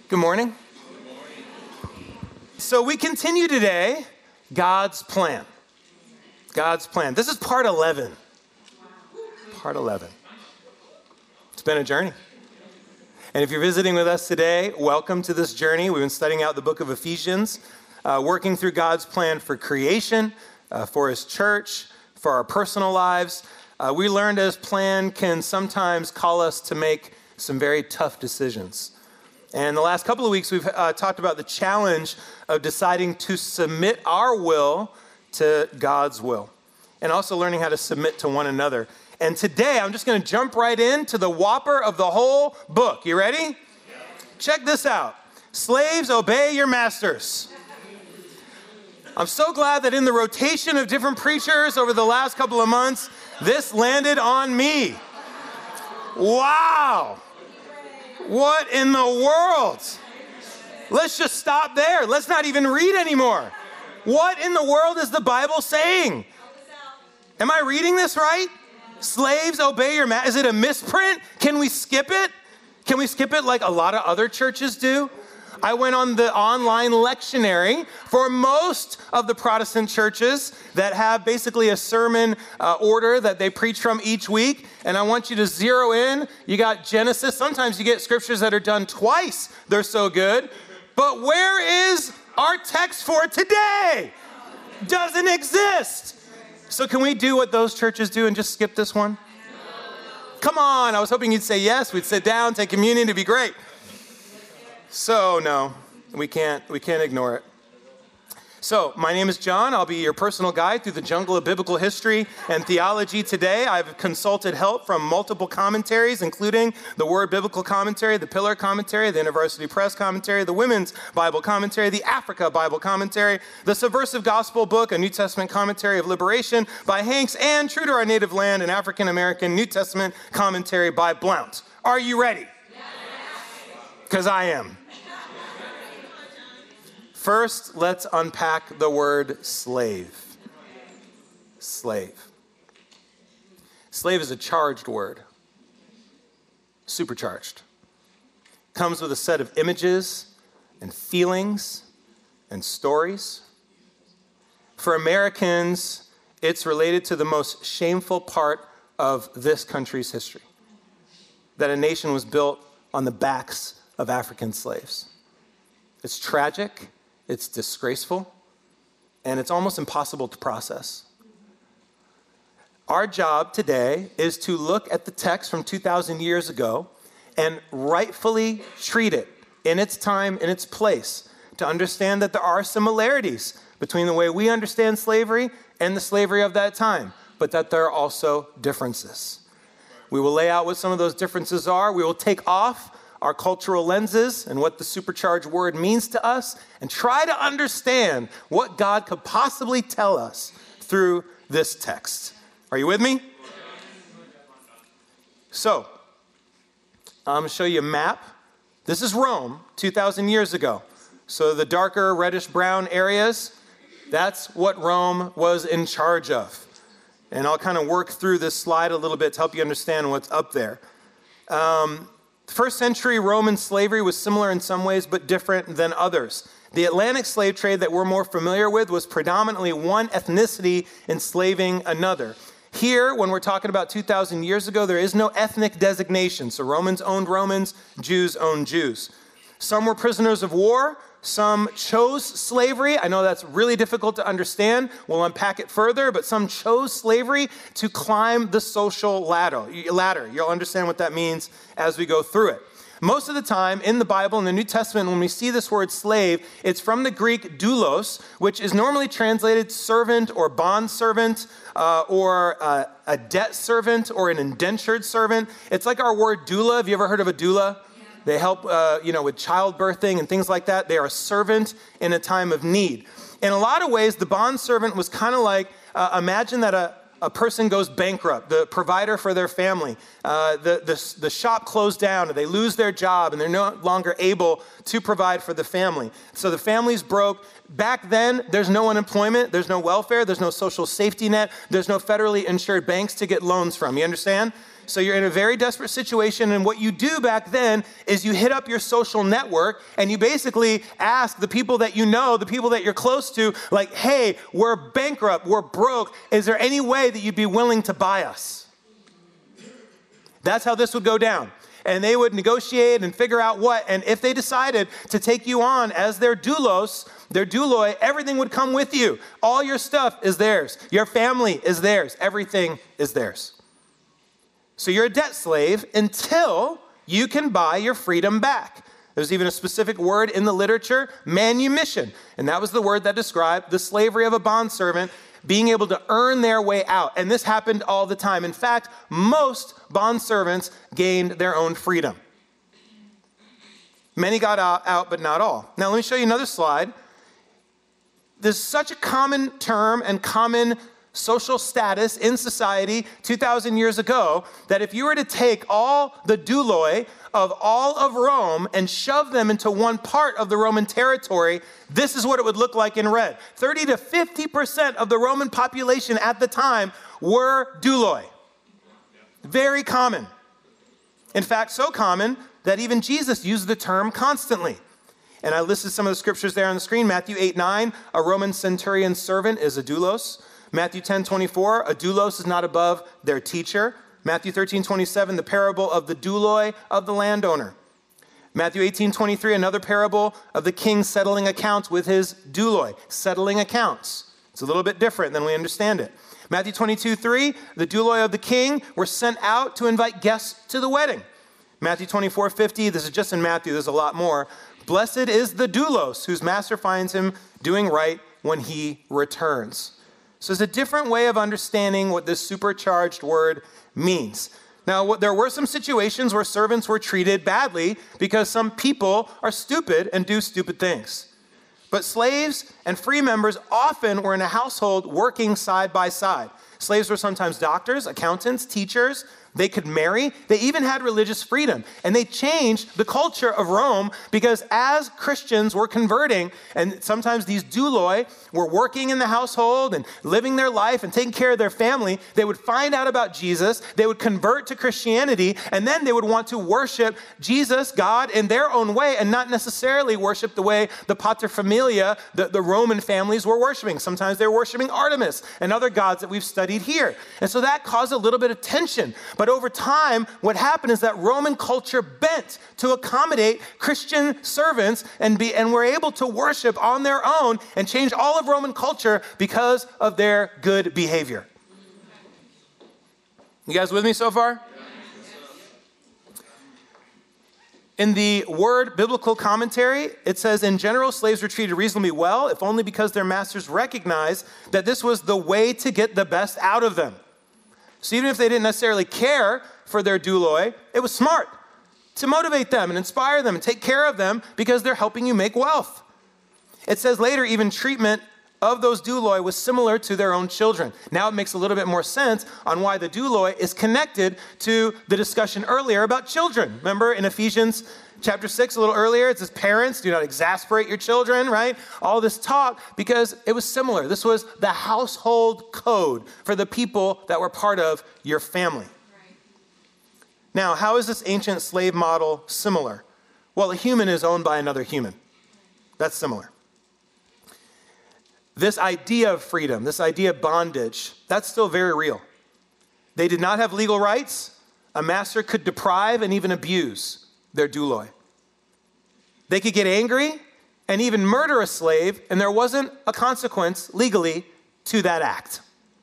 Good morning. So we continue today, God's plan. God's plan. This is part 11. Part 11. It's been a journey. And if you're visiting with us today, welcome to this journey. We've been studying out the book of Ephesians, working through God's plan for creation, for his church, for our personal lives. We learned his plan can sometimes call us to make some very tough decisions. And the last couple of weeks, we've talked about the challenge of deciding to submit our will to God's will, and also learning how to submit to one another. And today, I'm just going to jump right into the whopper of the whole book. You ready? Yeah. Check this out. Slaves, obey your masters. I'm so glad that in the rotation of different preachers over the last couple of months, this landed on me. Wow. What in the world? Let's just stop there. Let's not even read anymore. What in the world is the Bible saying? Am I reading this right? Slaves, obey your master. Is it a misprint? Can we skip it? Can we skip it like a lot of other churches do? I went on the online lectionary for most of the Protestant churches that have basically a sermon order that they preach from each week. And I want you to zero in. You got Genesis. Sometimes you get scriptures that are done twice. They're so good. But where is our text for today? Doesn't exist. So can we do what those churches do and just skip this one? Come on. I was hoping you'd say yes. We'd sit down, take communion. It'd be great. So no, we can't ignore it. So my name is John. I'll be your personal guide through the jungle of biblical history and theology today. I've consulted help from multiple commentaries, including the Word Biblical Commentary, the Pillar Commentary, the InterVarsity Press Commentary, the Women's Bible Commentary, the Africa Bible Commentary, the Subversive Gospel Book, a New Testament commentary of liberation by Hanks, and True to Our Native Land, an African American New Testament commentary by Blount. Are you ready? Because I am. First, let's unpack the word slave. Slave. Slave is a charged word. Supercharged. Comes with a set of images and feelings and stories. For Americans, it's related to the most shameful part of this country's history. That a nation was built on the backs of African slaves. It's tragic, it's disgraceful, and it's almost impossible to process. Our job today is to look at the text from 2,000 years ago and rightfully treat it in its time, in its place, to understand that there are similarities between the way we understand slavery and the slavery of that time, but that there are also differences. We will lay out what some of those differences are. We will take off our cultural lenses and what the supercharged word means to us, and try to understand what God could possibly tell us through this text. Are you with me? So, I'm going to show you a map. This is Rome, 2,000 years ago. So the darker reddish-brown areas, that's what Rome was in charge of. And I'll kind of work through this slide a little bit to help you understand what's up there. First century Roman slavery was similar in some ways, but different than others. The Atlantic slave trade that we're more familiar with was predominantly one ethnicity enslaving another. Here, when we're talking about 2,000 years ago, there is no ethnic designation. So Romans owned Romans, Jews owned Jews. Some were prisoners of war. Some chose slavery. I know that's really difficult to understand. We'll unpack it further, but some chose slavery to climb the social ladder. You'll understand what that means as we go through it. Most of the time in the Bible, in the New Testament, when we see this word slave, it's from the Greek doulos, which is normally translated servant or bondservant, or a debt servant or an indentured servant. It's like our word doula. Have you ever heard of a doula? They help, with childbirthing and things like that. They are a servant in a time of need. In a lot of ways, the bondservant was kind of like, imagine that a person goes bankrupt, the provider for their family. The shop closed down, and they lose their job, and they're no longer able to provide for the family. So the family's broke. Back then, there's no unemployment, there's no welfare, there's no social safety net, there's no federally insured banks to get loans from. You understand? So you're in a very desperate situation, and what you do back then is you hit up your social network and you basically ask the people that you know, the people that you're close to, like, hey, we're bankrupt, we're broke. Is there any way that you'd be willing to buy us? That's how this would go down. And they would negotiate and figure out what, and if they decided to take you on as their doulos, their douloi, everything would come with you. All your stuff is theirs. Your family is theirs. Everything is theirs. So you're a debt slave until you can buy your freedom back. There's even a specific word in the literature, manumission. And that was the word that described the slavery of a bondservant being able to earn their way out. And this happened all the time. In fact, most bondservants gained their own freedom. Many got out, but not all. Now, let me show you another slide. There's such a common term and common social status in society 2,000 years ago that if you were to take all the douloi of all of Rome and shove them into one part of the Roman territory, this is what it would look like in red. 30 to 50% of the Roman population at the time were douloi. Very common. In fact, so common that even Jesus used the term constantly. And I listed some of the scriptures there on the screen. Matthew 8:9, a Roman centurion's servant is a doulos. Matthew 10:24, a doulos is not above their teacher. Matthew 13:27, the parable of the douloi of the landowner. Matthew 18:23, another parable of the king settling accounts with his douloi, settling accounts. It's a little bit different than we understand it. Matthew 22:3, the douloi of the king were sent out to invite guests to the wedding. Matthew 24:50, this is just in Matthew, there's a lot more. Blessed is the doulos whose master finds him doing right when he returns. So it's a different way of understanding what this supercharged word means. Now, there were some situations where servants were treated badly because some people are stupid and do stupid things. But slaves and free members often were in a household working side by side. Slaves were sometimes doctors, accountants, teachers. They could marry. They even had religious freedom. And they changed the culture of Rome because as Christians were converting, and sometimes these douloi were working in the household and living their life and taking care of their family, they would find out about Jesus, they would convert to Christianity, and then they would want to worship Jesus, God, in their own way and not necessarily worship the way the paterfamilia, the Roman families were worshiping. Sometimes they were worshiping Artemis and other gods that we've studied here. And so that caused a little bit of tension. But over time, what happened is that Roman culture bent to accommodate Christian servants and were able to worship on their own and change all of Roman culture because of their good behavior. You guys with me so far? In the Word Biblical Commentary, it says, in general, slaves were treated reasonably well, if only because their masters recognized that this was the way to get the best out of them. So even if they didn't necessarily care for their douloi, it was smart to motivate them and inspire them and take care of them because they're helping you make wealth. It says later, even treatment of those douloi was similar to their own children. Now it makes a little bit more sense on why the douloi is connected to the discussion earlier about children. Remember in Ephesians chapter 6, a little earlier, it says, parents, do not exasperate your children, right? All this talk, because it was similar. This was the household code for the people that were part of your family. Right. Now, how is this ancient slave model similar? Well, a human is owned by another human. That's similar. This idea of freedom, this idea of bondage, that's still very real. They did not have legal rights. A master could deprive and even abuse their douloi. They could get angry and even murder a slave, and there wasn't a consequence legally to that act.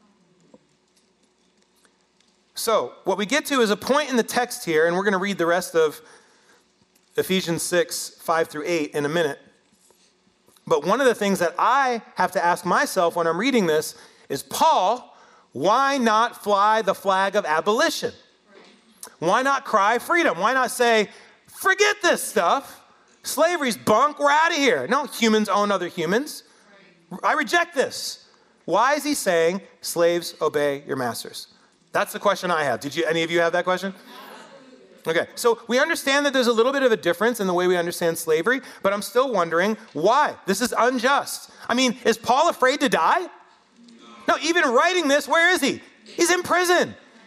So what we get to is a point in the text here, and we're going to read the rest of Ephesians 6, 5 through 8 in a minute. But one of the things that I have to ask myself when I'm reading this is, Paul, why not fly the flag of abolition? Why not cry freedom? Why not say, forget this stuff. Slavery's bunk. We're out of here. No, humans own other humans. I reject this. Why is he saying slaves obey your masters? That's the question I have. Did any of you have that question? Okay, so we understand that there's a little bit of a difference in the way we understand slavery, but I'm still wondering why. This is unjust. I mean, is Paul afraid to die? No, even writing this, where is he? He's in prison.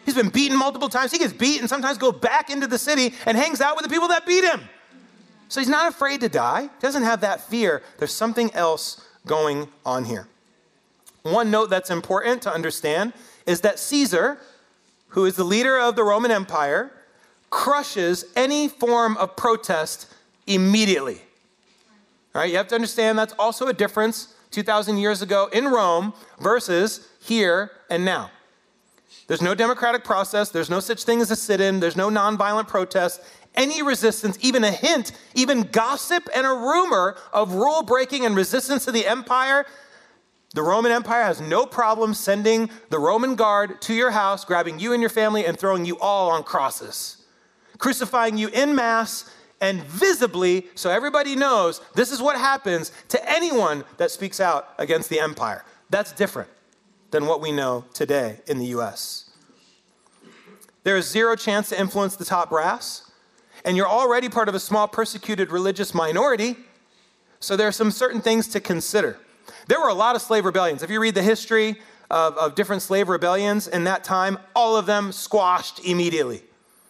He's been beaten multiple times. He gets beat and sometimes goes back into the city and hangs out with the people that beat him. So he's not afraid to die. He doesn't have that fear. There's something else going on here. One note that's important to understand is that Caesar, who is the leader of the Roman Empire, crushes any form of protest immediately. All right, you have to understand that's also a difference 2,000 years ago in Rome versus here and now. There's no democratic process. There's no such thing as a sit-in. There's no nonviolent protest. Any resistance, even a hint, even gossip and a rumor of rule breaking and resistance to the empire, the Roman Empire has no problem sending the Roman guard to your house, grabbing you and your family and throwing you all on crosses, crucifying you en masse and visibly so everybody knows this is what happens to anyone that speaks out against the empire. That's different than what we know today in the U.S. There is zero chance to influence the top brass, and you're already part of a small persecuted religious minority, so there are some certain things to consider. There were a lot of slave rebellions. If you read the history of different slave rebellions in that time, all of them squashed immediately.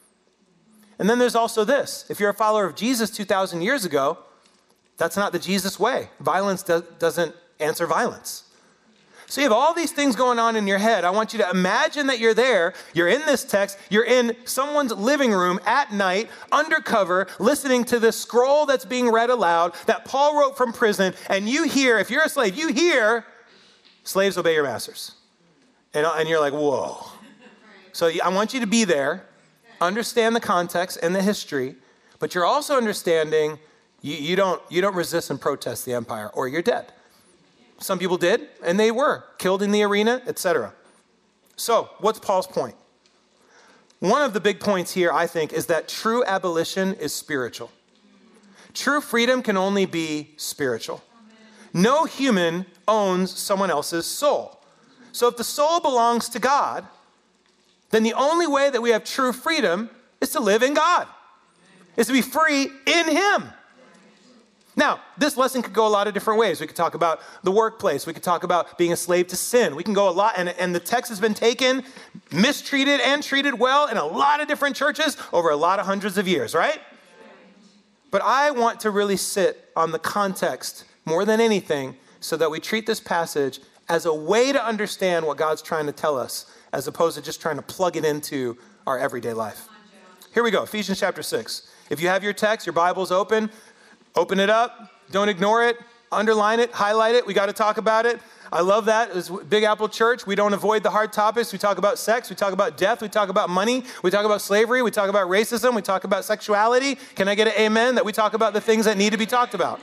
And then there's also this. If you're a follower of Jesus 2,000 years ago, that's not the Jesus way. Violence doesn't answer violence. So you have all these things going on in your head. I want you to imagine that you're there. You're in this text. You're in someone's living room at night, undercover, listening to this scroll that's being read aloud that Paul wrote from prison. And you hear, if you're a slave, you hear, slaves obey your masters. And you're like, whoa. So I want you to be there, understand the context and the history, but you're also understanding you don't resist and protest the empire or you're dead. Some people did, and they were killed in the arena, etc. So, what's Paul's point? One of the big points here, I think, is that true abolition is spiritual. True freedom can only be spiritual. No human owns someone else's soul. So if the soul belongs to God, then the only way that we have true freedom is to live in God, is to be free in Him. Now, this lesson could go a lot of different ways. We could talk about the workplace. We could talk about being a slave to sin. We can go a lot, and the text has been taken, mistreated and treated well in a lot of different churches over a lot of hundreds of years, right? But I want to really sit on the context more than anything so that we treat this passage as a way to understand what God's trying to tell us, as opposed to just trying to plug it into our everyday life. Here we go, Ephesians chapter 6. If you have your text, your Bible's open it up, don't ignore it, underline it, highlight it. We got to talk about it. I love that. As Big Apple Church, we don't avoid the hard topics. We talk about sex, we talk about death, we talk about money, we talk about slavery, we talk about racism, we talk about sexuality. Can I get an amen that we talk about the things that need to be talked about?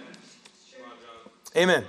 Amen.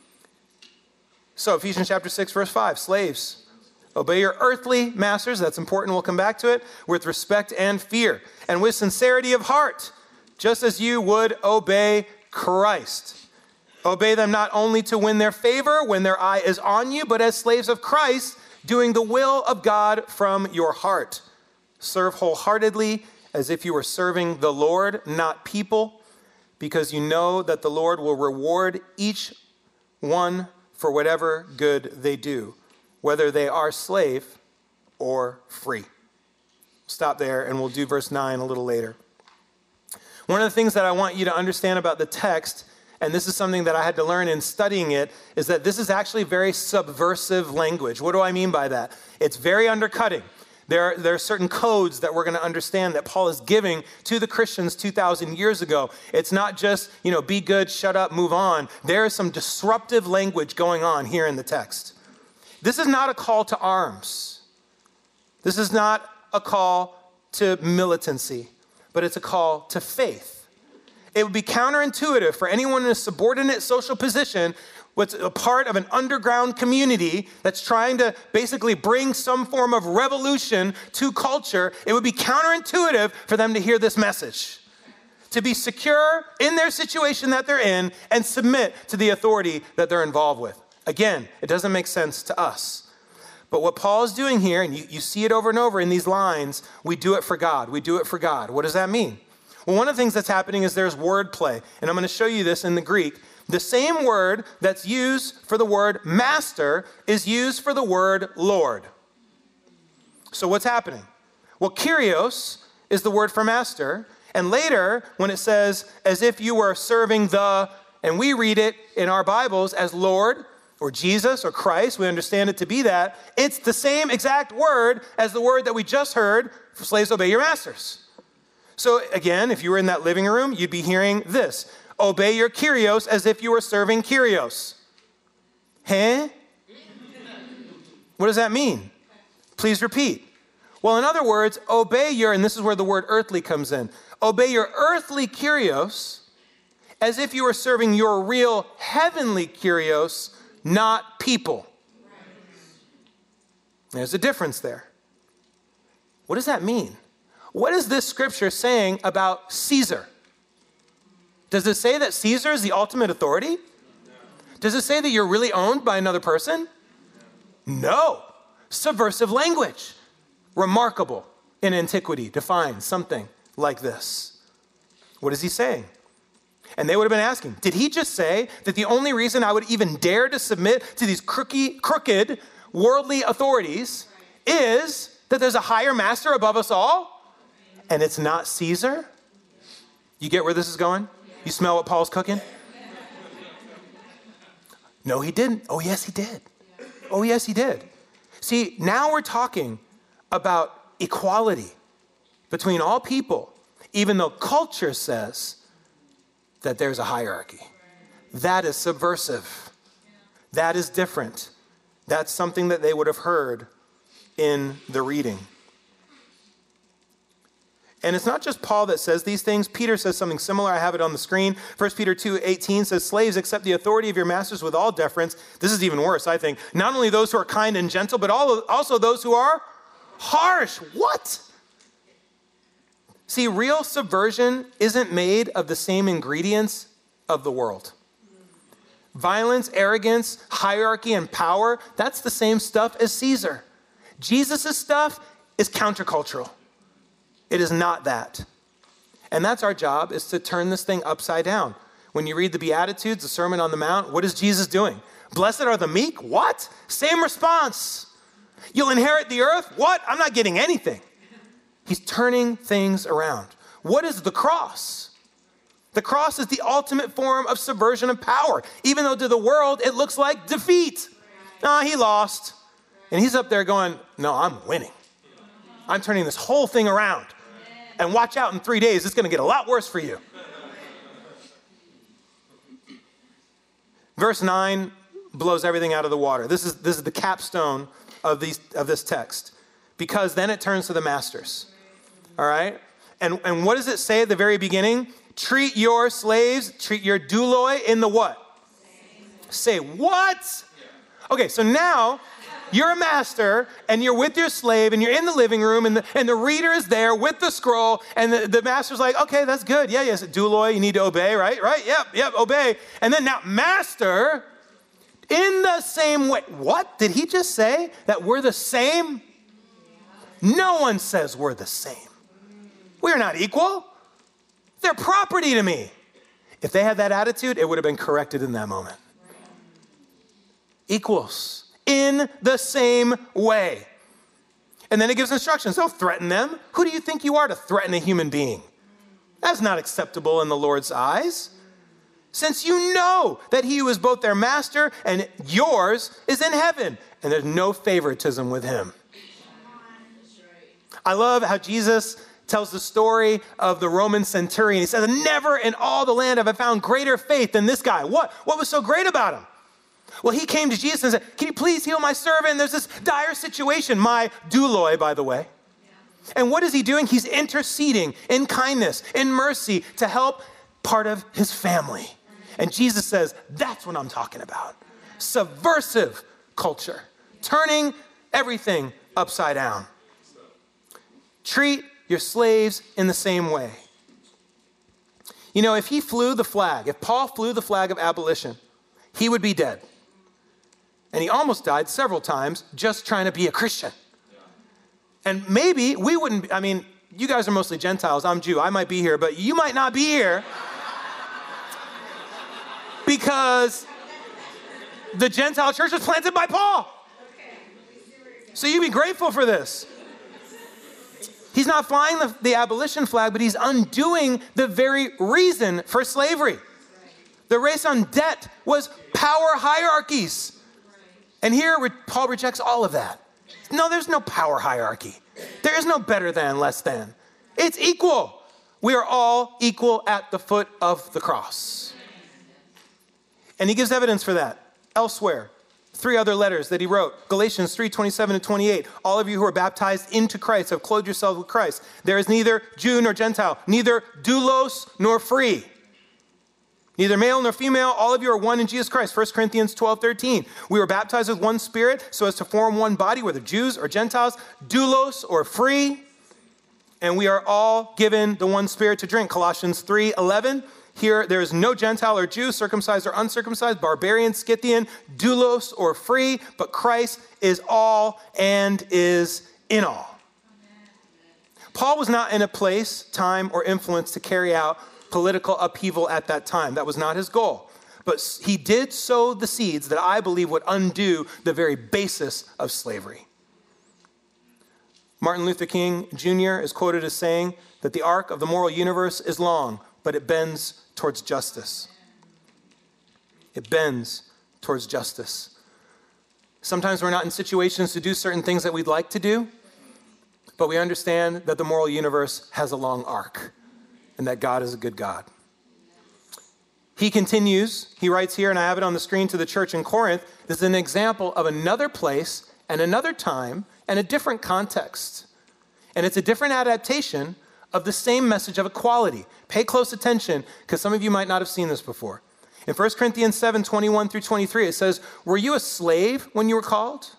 So Ephesians chapter 6, verse 5, slaves, obey your earthly masters, that's important, we'll come back to it, with respect and fear, and with sincerity of heart, just as you would obey Christ. Obey them not only to win their favor when their eye is on you, but as slaves of Christ, doing the will of God from your heart. Serve wholeheartedly as if you were serving the Lord, not people, because you know that the Lord will reward each one for whatever good they do, whether they are slave or free. Stop there, and we'll do verse 9 a little later. One of the things that I want you to understand about the text, and this is something that I had to learn in studying it, is that this is actually very subversive language. What do I mean by that? It's very undercutting. There are certain codes that we're going to understand that Paul is giving to the Christians 2,000 years ago. It's not just, be good, shut up, move on. There is some disruptive language going on here in the text. This is not a call to arms. This is not a call to militancy, but it's a call to faith. It would be counterintuitive for anyone in a subordinate social position, what's a part of an underground community that's trying to basically bring some form of revolution to culture. It would be counterintuitive for them to hear this message, to be secure in their situation that they're in and submit to the authority that they're involved with. Again, it doesn't make sense to us. But what Paul is doing here, and you see it over and over in these lines, we do it for God. We do it for God. What does that mean? Well, one of the things that's happening is there's wordplay. And I'm going to show you this in the Greek. The same word that's used for the word master is used for the word Lord. So what's happening? Well, Kyrios is the word for master. And later, when it says, as if you were serving and we read it in our Bibles as Lord or Jesus or Christ, we understand it to be that. It's the same exact word as the word that we just heard, for slaves obey your masters. So again, if you were in that living room, you'd be hearing this. Obey your Kyrios as if you were serving Kyrios. Huh? What does that mean? Please repeat. Well, in other words, and this is where the word earthly comes in. Obey your earthly Kyrios as if you were serving your real heavenly Kyrios, not people. There's a difference there. What does that mean? What is this scripture saying about Caesar? Does it say that Caesar is the ultimate authority? Does it say that you're really owned by another person? No. Subversive language. Remarkable in antiquity to find something like this. What is he saying? And they would have been asking, did he just say that the only reason I would even dare to submit to these crooked worldly authorities is that there's a higher master above us all? And it's not Caesar? You get where this is going? You smell what Paul's cooking? No, he didn't. Oh, yes, he did. Oh, yes, he did. See, now we're talking about equality between all people, even though culture says that there's a hierarchy. That is subversive. That is different. That's something that they would have heard in the reading. And it's not just Paul that says these things. Peter says something similar. I have it on the screen. 1 Peter 2:18 says, slaves, accept the authority of your masters with all deference. This is even worse, I think. Not only those who are kind and gentle, but also those who are harsh. What? See, real subversion isn't made of the same ingredients of the world. Violence, arrogance, hierarchy, and power, that's the same stuff as Caesar. Jesus' stuff is countercultural. It is not that. And that's our job, is to turn this thing upside down. When you read the Beatitudes, the Sermon on the Mount, what is Jesus doing? Blessed are the meek? What? Same response. You'll inherit the earth? What? I'm not getting anything. He's turning things around. What is the cross? The cross is the ultimate form of subversion of power, even though to the world it looks like defeat. No, he lost. And he's up there going, no, I'm winning. I'm turning this whole thing around. And watch out, in 3 days, it's going to get a lot worse for you. Verse 9 blows everything out of the water. This is the capstone of this text. Because then it turns to the masters. All right? And what does it say at the very beginning? Treat your slaves, treat your douloi in the what? Say what? Okay, so now you're a master and you're with your slave and you're in the living room and the reader is there with the scroll and the master's like, okay, that's good. Yeah, yes, douloi, you need to obey, right? Right? Yep, obey. And then now, master, in the same way. What? Did he just say that we're the same? No one says we're the same. We're not equal. They're property to me. If they had that attitude, it would have been corrected in that moment. Equals in the same way. And then it gives instructions. Don't threaten them. Who do you think you are to threaten a human being? That's not acceptable in the Lord's eyes. Since you know that he who is both their master and yours is in heaven, and there's no favoritism with him. I love how Jesus tells the story of the Roman centurion. He says, never in all the land have I found greater faith than this guy. What was so great about him? Well, he came to Jesus and said, can you please heal my servant? There's this dire situation. My douloi, by the way. Yeah. And what is he doing? He's interceding in kindness, in mercy to help part of his family. And Jesus says, that's what I'm talking about. Subversive culture. Turning everything upside down. Treat your slaves in the same way. You know, if Paul flew the flag of abolition, he would be dead. And he almost died several times just trying to be a Christian. And maybe we wouldn't, you guys are mostly Gentiles. I'm Jew. I might be here, but you might not be here because the Gentile church was planted by Paul. So you'd be grateful for this. He's not flying the abolition flag, but he's undoing the very reason for slavery. The race on debt was power hierarchies. And here Paul rejects all of that. No, there's no power hierarchy. There is no better than, less than. It's equal. We are all equal at the foot of the cross. And he gives evidence for that elsewhere. 3 other letters that he wrote. Galatians 3:27-28. All of you who are baptized into Christ have clothed yourselves with Christ. There is neither Jew nor Gentile, neither doulos nor free. Neither male nor female, all of you are one in Jesus Christ. 1 Corinthians 12:13. We were baptized with one spirit so as to form one body, whether Jews or Gentiles, doulos or free. And we are all given the one spirit to drink. Colossians 3:11. Here, there is no Gentile or Jew, circumcised or uncircumcised, barbarian, Scythian, doulos or free, but Christ is all and is in all. Paul was not in a place, time, or influence to carry out political upheaval at that time. That was not his goal. But he did sow the seeds that I believe would undo the very basis of slavery. Martin Luther King Jr. is quoted as saying that the arc of the moral universe is long, but it bends towards justice. It bends towards justice. Sometimes we're not in situations to do certain things that we'd like to do, but we understand that the moral universe has a long arc and that God is a good God. He continues, he writes here, and I have it on the screen, to the church in Corinth. This is an example of another place and another time and a different context. And it's a different adaptation of the same message of equality. Pay close attention, because some of you might not have seen this before. In 1 Corinthians 7:21-23, it says, "Were you a slave when you were called?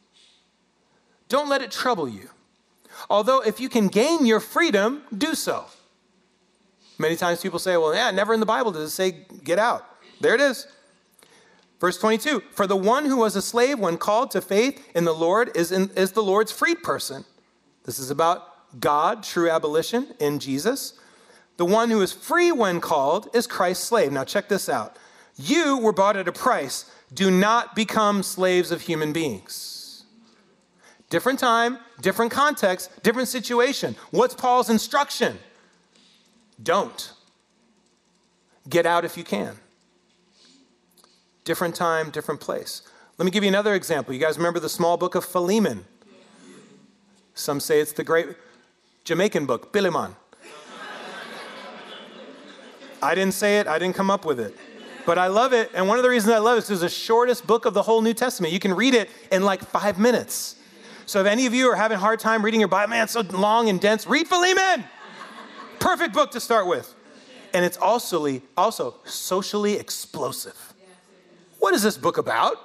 Don't let it trouble you. Although if you can gain your freedom, do so." Many times people say, well, yeah, never in the Bible does it say get out. There it is. Verse 22, "For the one who was a slave when called to faith in the Lord is the Lord's freed person." This is about God, true abolition in Jesus. "The one who is free when called is Christ's slave." Now check this out. "You were bought at a price. Do not become slaves of human beings." Different time, different context, different situation. What's Paul's instruction? Don't. Get out if you can. Different time, different place. Let me give you another example. You guys remember the small book of Philemon? Some say it's the great Jamaican book, Philemon. I didn't say it. I didn't come up with it. But I love it. And one of the reasons I love it is it's the shortest book of the whole New Testament. You can read it in like 5 minutes. So if any of you are having a hard time reading your Bible, man, it's so long and dense, read Philemon. Perfect book to start with. And it's also socially explosive. What is this book about?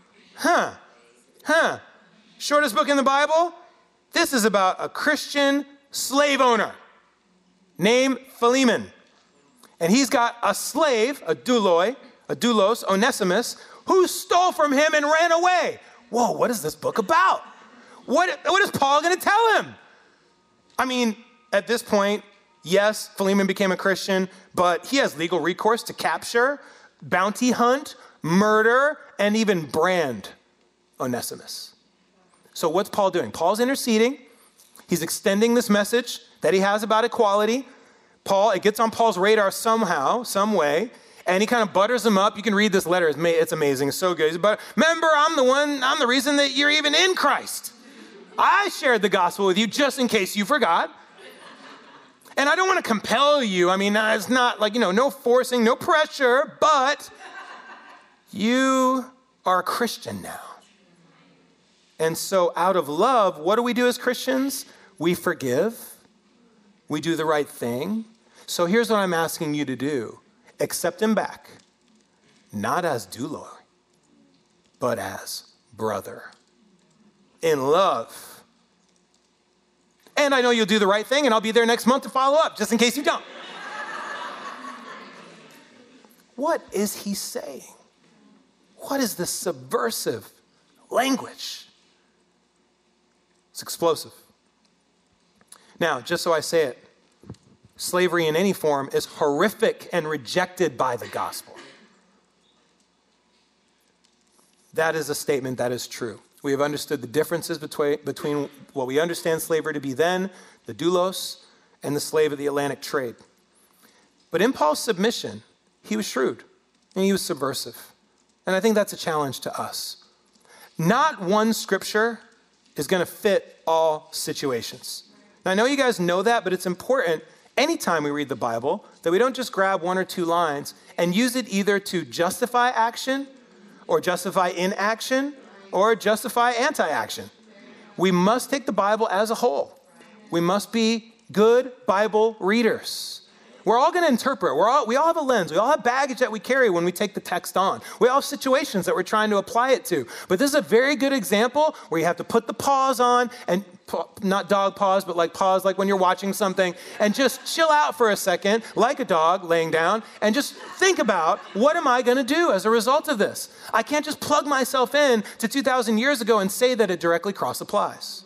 Shortest book in the Bible? This is about a Christian slave owner named Philemon. And he's got a slave, a doulos, Onesimus, who stole from him and ran away. Whoa, what is this book about? What is Paul going to tell him? I mean, at this point, yes, Philemon became a Christian, but he has legal recourse to capture, bounty hunt, murder, and even brand Onesimus. So what's Paul doing? Paul's interceding. He's extending this message that he has about equality. It gets on Paul's radar somehow, some way, and he kind of butters him up. You can read this letter. It's amazing. It's so good. But remember, I'm the reason that you're even in Christ. I shared the gospel with you just in case you forgot. And I don't want to compel you. I mean, it's not like, no forcing, no pressure, but you are a Christian now. And so out of love, what do we do as Christians? We forgive. We do the right thing. So here's what I'm asking you to do. Accept him back, not as doulos, but as brother, in love. And I know you'll do the right thing, and I'll be there next month to follow up, just in case you don't. What is he saying? What is this subversive language? It's explosive. Now, just so I say it, slavery in any form is horrific and rejected by the gospel. That is a statement that is true. We have understood the differences between what we understand slavery to be then the doulos, and the slave of the Atlantic trade. But in Paul's submission, he was shrewd and he was subversive. And I think that's a challenge to us. Not one scripture is going to fit all situations. Now, I know you guys know that, but it's important anytime we read the Bible that we don't just grab one or two lines and use it either to justify action or justify inaction or justify anti-action. We must take the Bible as a whole. We must be good Bible readers. We're all going to interpret. We all have a lens. We all have baggage that we carry when we take the text on. We all have situations that we're trying to apply it to. But this is a very good example where you have to put the pause on, and not dog pause, but like pause like when you're watching something, and just chill out for a second, like a dog laying down, and just think about, what am I going to do as a result of this? I can't just plug myself in to 2,000 years ago and say that it directly cross applies.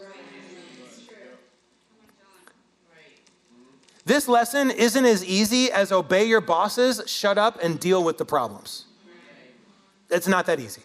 This lesson isn't as easy as obey your bosses, shut up, and deal with the problems. It's not that easy.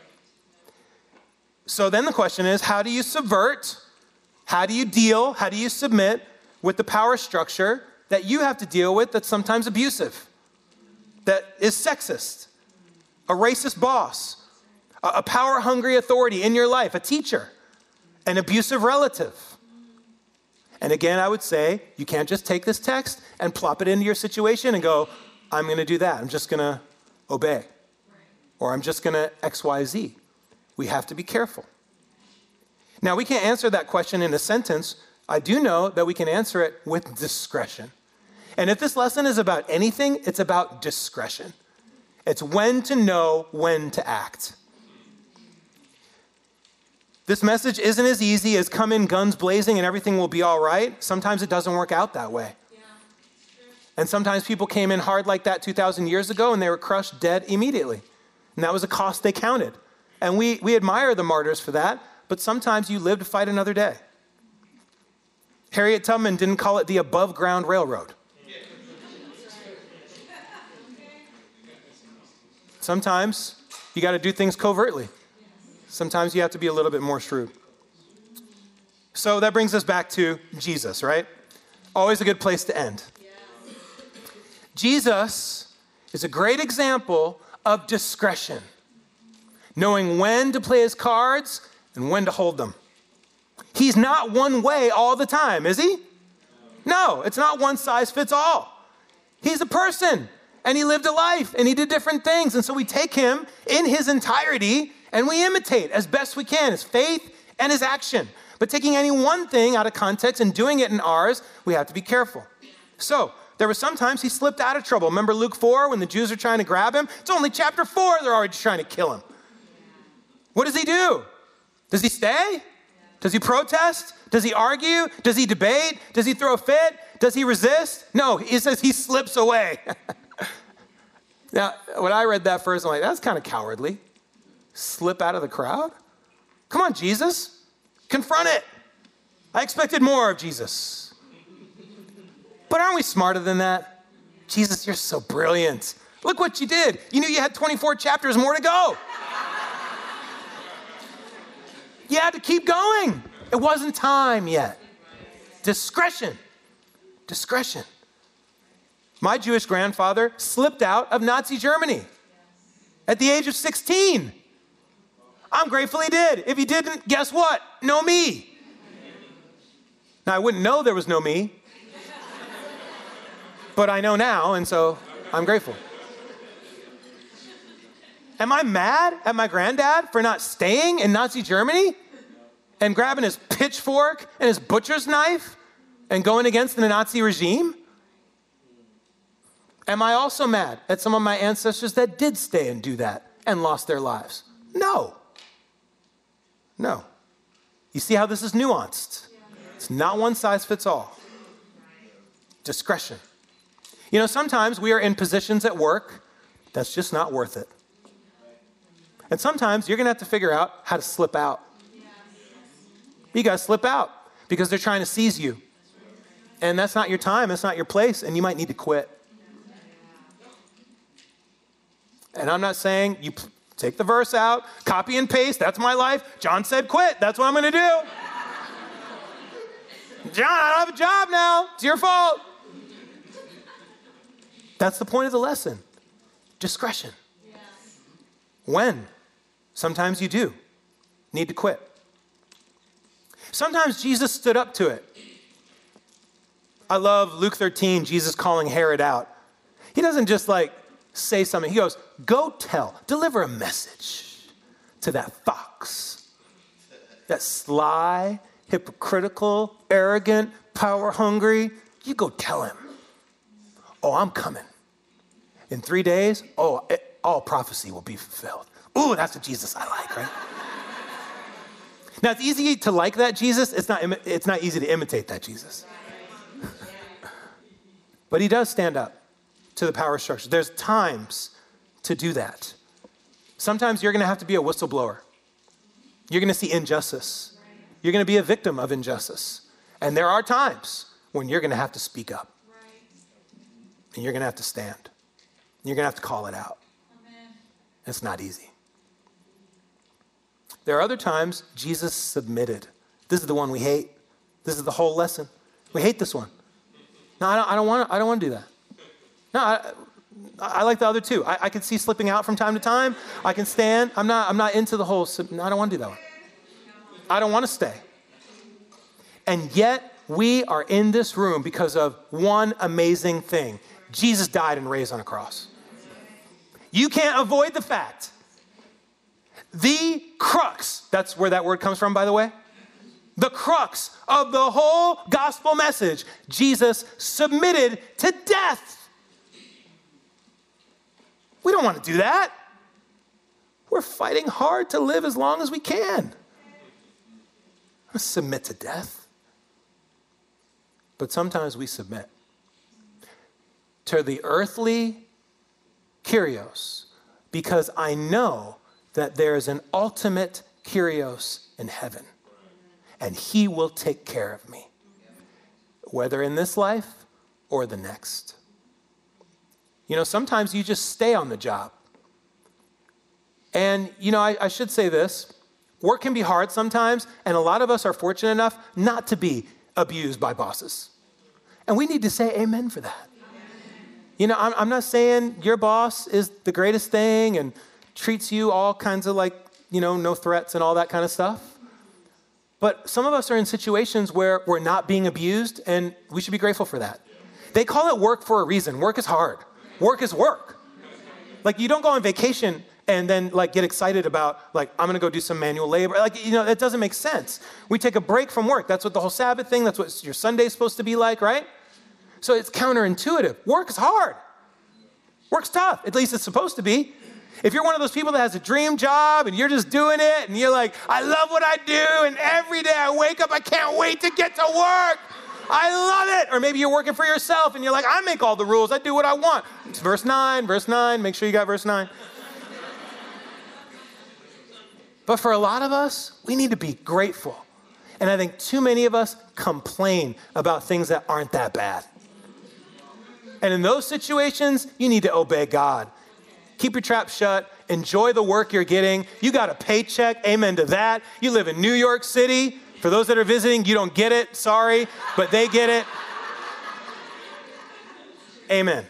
So then the question is, how do you subvert? How do you deal? How do you submit with the power structure that you have to deal with that's sometimes abusive, that is sexist, a racist boss, a power-hungry authority in your life, a teacher, an abusive relative? And again, I would say, you can't just take this text and plop it into your situation and go, I'm going to do that. I'm just going to obey. Or I'm just going to X, Y, Z. We have to be careful. Now, we can't answer that question in a sentence. I do know that we can answer it with discretion. And if this lesson is about anything, it's about discretion. It's when to know when to act. This message isn't as easy as come in guns blazing and everything will be all right. Sometimes it doesn't work out that way. Yeah. And sometimes people came in hard like that 2,000 years ago and they were crushed dead immediately. And that was a cost they counted. And we admire the martyrs for that, but sometimes you live to fight another day. Harriet Tubman didn't call it the above ground railroad. Sometimes you got to do things covertly. Sometimes you have to be a little bit more shrewd. So that brings us back to Jesus, right? Always a good place to end. Jesus is a great example of discretion, knowing when to play his cards and when to hold them. He's not one way all the time, is he? No, it's not one size fits all. He's a person, and he lived a life, and he did different things. And so we take him in his entirety and we imitate as best we can his faith and his action. But taking any one thing out of context and doing it in ours, we have to be careful. So there were some times he slipped out of trouble. Remember Luke 4 when the Jews are trying to grab him? It's only chapter 4 they're already trying to kill him. What does he do? Does he stay? Does he protest? Does he argue? Does he debate? Does he throw a fit? Does he resist? No, he says he slips away. Now, when I read that first, I'm like, that's kind of cowardly. Slip out of the crowd? Come on, Jesus. Confront it. I expected more of Jesus. But aren't we smarter than that? Jesus, you're so brilliant. Look what you did. You knew you had 24 chapters more to go. You had to keep going. It wasn't time yet. Discretion. Discretion. My Jewish grandfather slipped out of Nazi Germany at the age of 16. I'm grateful he did. If he didn't, guess what? No me. Now, I wouldn't know there was no me, but I know now, and so I'm grateful. Am I mad at my granddad for not staying in Nazi Germany and grabbing his pitchfork and his butcher's knife and going against the Nazi regime? Am I also mad at some of my ancestors that did stay and do that and lost their lives? No. No. You see how this is nuanced? It's not one size fits all. Discretion. You know, sometimes we are in positions at work that's just not worth it. And sometimes you're going to have to figure out how to slip out. You got to slip out because they're trying to seize you. And that's not your time, that's not your place, and you might need to quit. And I'm not saying you take the verse out, copy and paste, that's my life. John said quit, that's what I'm going to do. John, I don't have a job now. It's your fault. That's the point of the lesson. Discretion. Yes. When? Sometimes you do need to quit. Sometimes Jesus stood up to it. I love Luke 13, Jesus calling Herod out. He doesn't just say something. He goes, go deliver a message to that fox, that sly, hypocritical, arrogant, power hungry. You go tell him, I'm coming. In 3 days, all prophecy will be fulfilled. Ooh, that's what Jesus I like, right? Now, it's easy to like that Jesus. It's not easy to imitate that Jesus. But he does stand up to the power structure. There's times to do that. Sometimes you're going to have to be a whistleblower. You're going to see injustice. You're going to be a victim of injustice. And there are times when you're going to have to speak up. And you're going to have to stand. You're going to have to call it out. It's not easy. There are other times Jesus submitted. This is the one we hate. This is the whole lesson. We hate this one. No, I don't want to do that. No, I like the other two. I can see slipping out from time to time. I can stand. I'm not into the whole. No, I don't want to do that one. I don't want to stay. And yet we are in this room because of one amazing thing. Jesus died and raised on a cross. You can't avoid the fact. The crux, that's where that word comes from, by the way. The crux of the whole gospel message, Jesus submitted to death. We don't want to do that. We're fighting hard to live as long as we can. Let's submit to death. But sometimes we submit to the earthly Kyrios because I know that there is an ultimate Kyrios in heaven. And he will take care of me, whether in this life or the next. Sometimes you just stay on the job. And, I should say this. Work can be hard sometimes, and a lot of us are fortunate enough not to be abused by bosses. And we need to say amen for that. I'm not saying your boss is the greatest thing and treats you all kinds of no threats and all that kind of stuff. But some of us are in situations where we're not being abused, and we should be grateful for that. They call it work for a reason. Work is hard. Work is work. You don't go on vacation and then get excited about I'm going to go do some manual labor. That doesn't make sense. We take a break from work. That's what the whole Sabbath thing, that's what your Sunday is supposed to be like, right? So it's counterintuitive. Work is hard. Work's tough. At least it's supposed to be. If you're one of those people that has a dream job and you're just doing it and you're like, I love what I do and every day I wake up, I can't wait to get to work. I love it. Or maybe you're working for yourself and you're like, I make all the rules. I do what I want. It's verse 9. Make sure you got verse 9. But for a lot of us, we need to be grateful. And I think too many of us complain about things that aren't that bad. And in those situations, you need to obey God. Keep your trap shut. Enjoy the work you're getting. You got a paycheck. Amen to that. You live in New York City. For those that are visiting, you don't get it. Sorry, but they get it. Amen.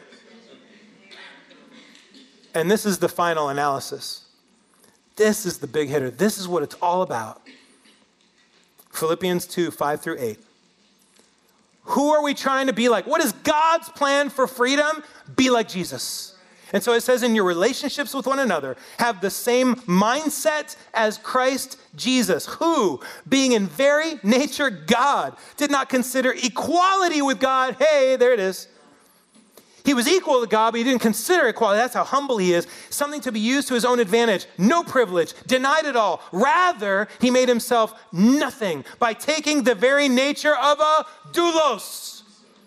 And this is the final analysis. This is the big hitter. This is what it's all about. Philippians 2, 5-8. Who are we trying to be like? What is God's plan for freedom? Be like Jesus. And so it says in your relationships with one another, have the same mindset as Christ Jesus, who, being in very nature God, did not consider equality with God. Hey, there it is. He was equal to God, but he didn't consider equality. That's how humble he is. Something to be used to his own advantage. No privilege, denied it all. Rather, he made himself nothing by taking the very nature of a doulos.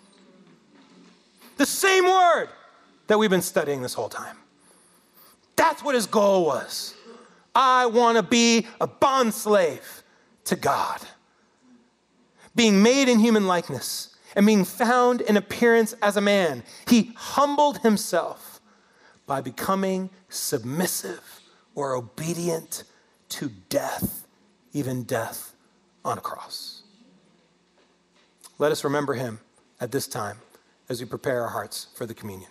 The same word that we've been studying this whole time. That's what his goal was. I want to be a bondslave to God. Being made in human likeness and being found in appearance as a man, he humbled himself by becoming submissive or obedient to death, even death on a cross. Let us remember him at this time as we prepare our hearts for the communion.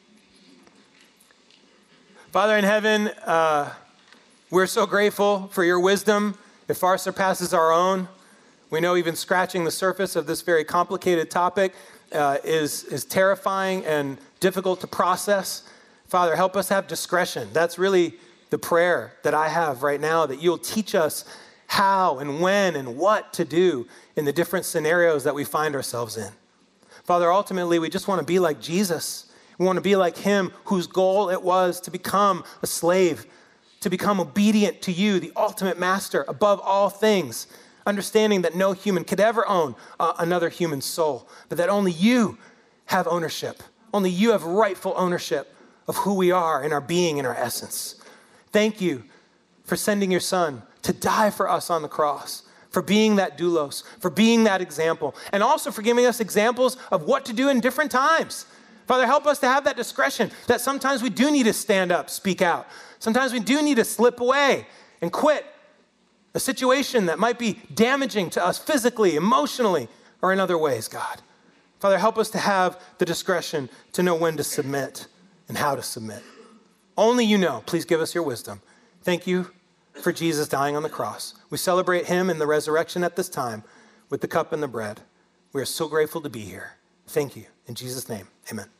Father in heaven, we're so grateful for your wisdom. It far surpasses our own. We know even scratching the surface of this very complicated topic is terrifying and difficult to process. Father, help us have discretion. That's really the prayer that I have right now, that you'll teach us how and when and what to do in the different scenarios that we find ourselves in. Father, ultimately, we just want to be like Jesus. We want to be like him whose goal it was to become a slave, to become obedient to you, the ultimate master above all things, understanding that no human could ever own another human soul, but that only you have ownership. Only you have rightful ownership of who we are in our being, in our essence. Thank you for sending your son to die for us on the cross, for being that doulos, for being that example, and also for giving us examples of what to do in different times. Father, help us to have that discretion, that sometimes we do need to stand up, speak out. Sometimes we do need to slip away and quit a situation that might be damaging to us physically, emotionally, or in other ways, God. Father, help us to have the discretion to know when to submit and how to submit. Only you know. Please give us your wisdom. Thank you for Jesus dying on the cross. We celebrate him in the resurrection at this time with the cup and the bread. We are so grateful to be here. Thank you. In Jesus' name, amen.